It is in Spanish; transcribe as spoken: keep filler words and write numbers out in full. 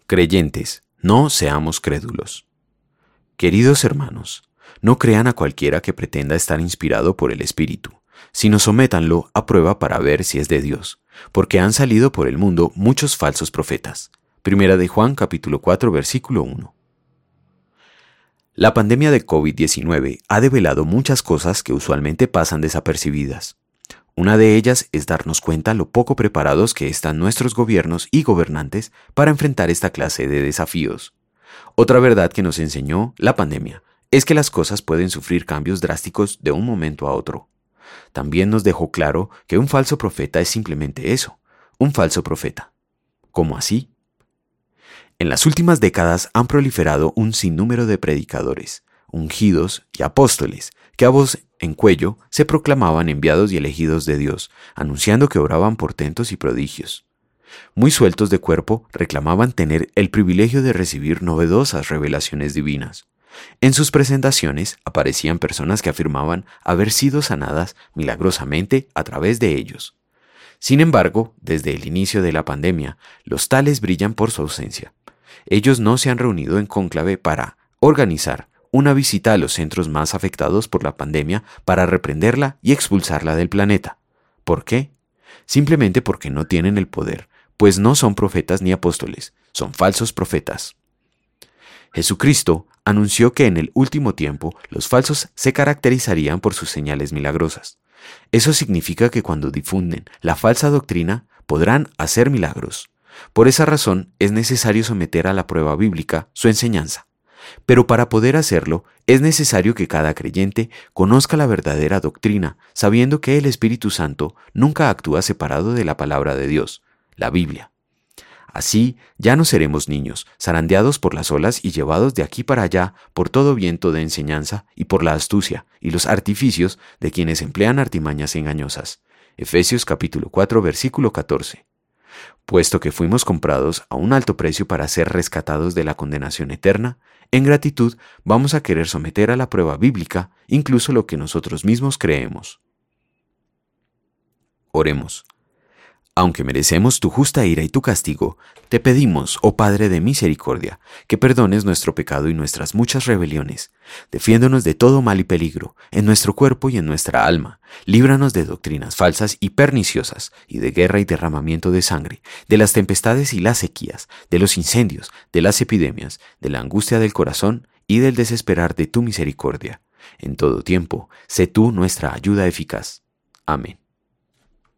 Creyentes, no seamos crédulos. Queridos hermanos, no crean a cualquiera que pretenda estar inspirado por el Espíritu, sino sométanlo a prueba para ver si es de Dios, porque han salido por el mundo muchos falsos profetas. Primera de Juan capítulo cuatro versículo uno. La pandemia de COVID diecinueve ha develado muchas cosas que usualmente pasan desapercibidas. Una de ellas es darnos cuenta lo poco preparados que están nuestros gobiernos y gobernantes para enfrentar esta clase de desafíos. Otra verdad que nos enseñó la pandemia es que las cosas pueden sufrir cambios drásticos de un momento a otro. También nos dejó claro que un falso profeta es simplemente eso, un falso profeta. ¿Cómo así? En las últimas décadas han proliferado un sinnúmero de predicadores, ungidos y apóstoles que a voz en cuello se proclamaban enviados y elegidos de Dios, anunciando que obraban portentos y prodigios. Muy sueltos de cuerpo, reclamaban tener el privilegio de recibir novedosas revelaciones divinas. En sus presentaciones aparecían personas que afirmaban haber sido sanadas milagrosamente a través de ellos. Sin embargo, desde el inicio de la pandemia, los tales brillan por su ausencia. Ellos no se han reunido en cónclave para organizar una visita a los centros más afectados por la pandemia para reprenderla y expulsarla del planeta. ¿Por qué? Simplemente porque no tienen el poder, pues no son profetas ni apóstoles, son falsos profetas. Jesucristo anunció que en el último tiempo los falsos se caracterizarían por sus señales milagrosas. Eso significa que cuando difunden la falsa doctrina podrán hacer milagros. Por esa razón es necesario someter a la prueba bíblica su enseñanza. Pero para poder hacerlo, es necesario que cada creyente conozca la verdadera doctrina, sabiendo que el Espíritu Santo nunca actúa separado de la palabra de Dios, la Biblia. Así, ya no seremos niños, zarandeados por las olas y llevados de aquí para allá por todo viento de enseñanza y por la astucia y los artificios de quienes emplean artimañas engañosas. Efesios capítulo cuatro versículo catorce. Puesto que fuimos comprados a un alto precio para ser rescatados de la condenación eterna, en gratitud vamos a querer someter a la prueba bíblica incluso lo que nosotros mismos creemos. Oremos. Aunque merecemos tu justa ira y tu castigo, te pedimos, oh Padre de misericordia, que perdones nuestro pecado y nuestras muchas rebeliones. Defiéndonos de todo mal y peligro, en nuestro cuerpo y en nuestra alma. Líbranos de doctrinas falsas y perniciosas, y de guerra y derramamiento de sangre, de las tempestades y las sequías, de los incendios, de las epidemias, de la angustia del corazón y del desesperar de tu misericordia. En todo tiempo, sé tú nuestra ayuda eficaz. Amén.